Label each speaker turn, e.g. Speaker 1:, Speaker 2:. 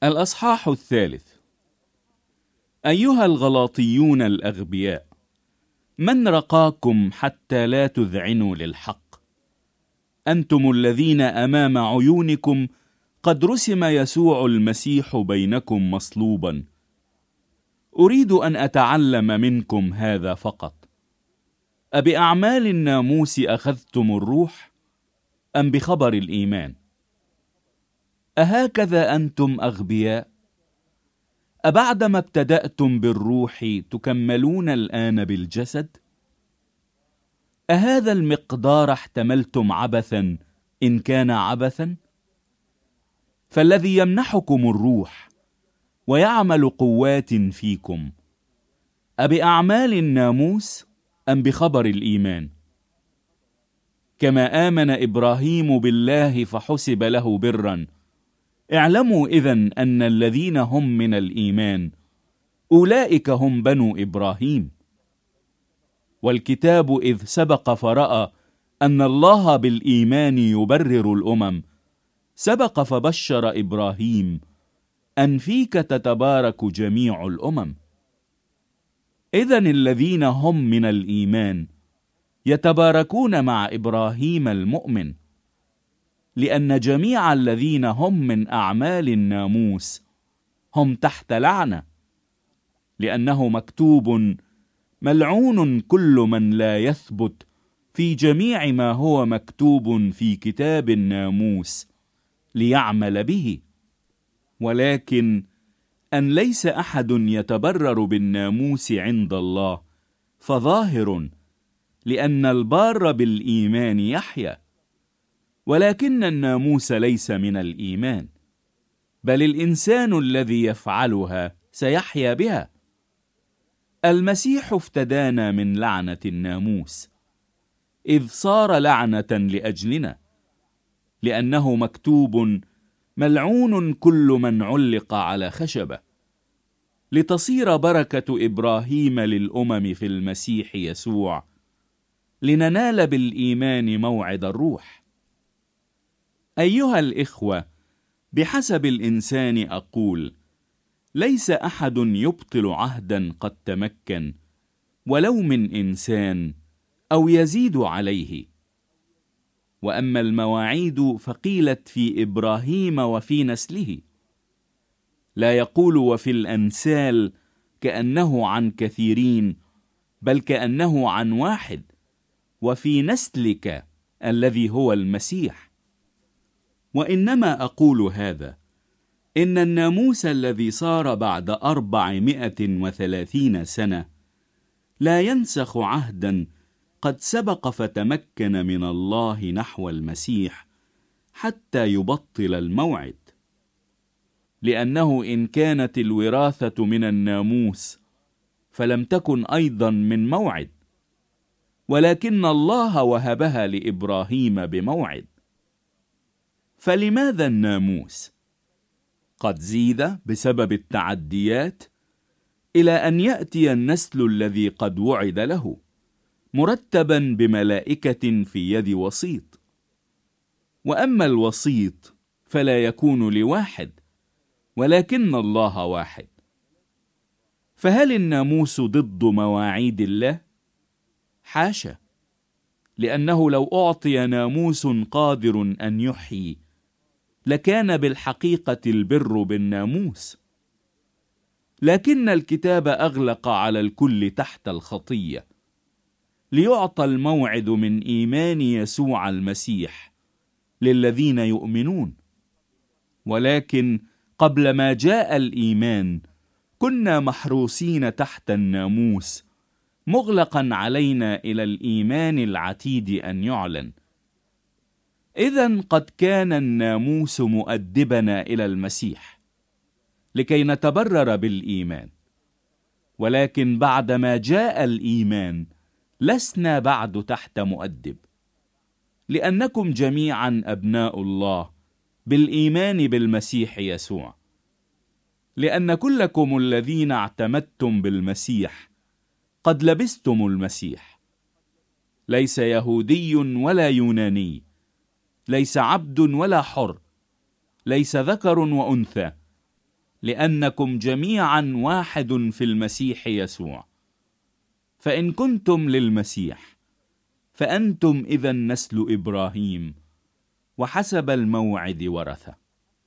Speaker 1: الأصحاح 3. أيها الغلاطيون الأغبياء، من رقاكم حتى لا تذعنوا للحق؟ أنتم الذين أمام عيونكم قد رسم يسوع المسيح بينكم مصلوبا. أريد أن أتعلم منكم هذا فقط: أبأعمال الناموس أخذتم الروح أم بخبر الإيمان؟ أهكذا أنتم أغبياء؟ أبعدما ابتدأتم بالروح تكملون الآن بالجسد؟ أهذا المقدار احتملتم عبثا إن كان عبثا؟ فالذي يمنحكم الروح ويعمل قوات فيكم، أبأعمال الناموس أم بخبر الإيمان؟ كما آمن إبراهيم بالله فحسب له برا، اعلموا إذن أن الذين هم من الإيمان أولئك هم بنو إبراهيم. والكتاب إذ سبق فرأى أن الله بالإيمان يبرر الأمم، سبق فبشر إبراهيم أن فيك تتبارك جميع الأمم. إذن الذين هم من الإيمان يتباركون مع إبراهيم المؤمن، لأن جميع الذين هم من أعمال الناموس هم تحت لعنة، لأنه مكتوب: ملعون كل من لا يثبت في جميع ما هو مكتوب في كتاب الناموس ليعمل به. ولكن أن ليس أحد يتبرر بالناموس عند الله فظاهر، لأن البار بالإيمان يحيى. ولكن الناموس ليس من الإيمان، بل الإنسان الذي يفعلها سيحيا بها. المسيح افتدانا من لعنة الناموس، إذ صار لعنة لأجلنا، لأنه مكتوب: ملعون كل من علق على خشبة، لتصير بركة إبراهيم للأمم في المسيح يسوع، لننال بالإيمان موعد الروح. أيها الإخوة، بحسب الإنسان أقول: ليس أحد يبطل عهدا قد تمكن، ولو من إنسان، أو يزيد عليه. وأما المواعيد فقيلت في إبراهيم وفي نسله، لا يقول وفي الأنسال كأنه عن كثيرين، بل كأنه عن واحد: وفي نسلك الذي هو المسيح. وإنما أقول هذا: إن الناموس الذي صار بعد 430 سنة لا ينسخ عهدا قد سبق فتمكن من الله نحو المسيح حتى يبطل الموعد. لأنه إن كانت الوراثة من الناموس فلم تكن أيضا من موعد، ولكن الله وهبها لإبراهيم بموعد. فلماذا الناموس؟ قد زيد بسبب التعديات إلى أن يأتي النسل الذي قد وعد له، مرتبا بملائكة في يد وسيط. وأما الوسيط فلا يكون لواحد، ولكن الله واحد. فهل الناموس ضد مواعيد الله؟ حاشا، لأنه لو أعطي ناموس قادر أن يحيي لكان بالحقيقة البر بالناموس. لكن الكتاب أغلق على الكل تحت الخطية، ليعطى الموعد من إيمان يسوع المسيح للذين يؤمنون. ولكن قبل ما جاء الإيمان كنا محروسين تحت الناموس، مغلقا علينا إلى الإيمان العتيد أن يعلن. إذن قد كان الناموس مؤدبنا إلى المسيح لكي نتبرر بالإيمان. ولكن بعدما جاء الإيمان لسنا بعد تحت مؤدب، لأنكم جميعا أبناء الله بالإيمان بالمسيح يسوع. لأن كلكم الذين اعتمدتم بالمسيح قد لبستم المسيح. ليس يهودي ولا يوناني، ليس عبد ولا حر، ليس ذكر وأنثى، لأنكم جميعا واحد في المسيح يسوع. فإن كنتم للمسيح فأنتم إذن نسل إبراهيم وحسب الموعد ورثة.